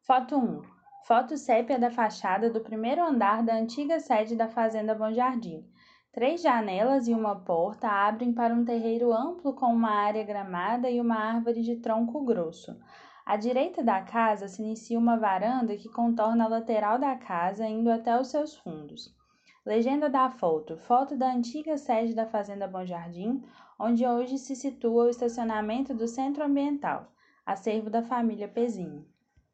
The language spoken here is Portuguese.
Foto 1. Foto sépia da fachada do primeiro andar da antiga sede da Fazenda Bom Jardim. 3 janelas e uma porta abrem para um terreiro amplo com uma área gramada e uma árvore de tronco grosso. À direita da casa se inicia uma varanda que contorna a lateral da casa, indo até os seus fundos. Legenda da foto: foto da antiga sede da Fazenda Bom Jardim, onde hoje se situa o estacionamento do Centro Ambiental, acervo da família Pezinho.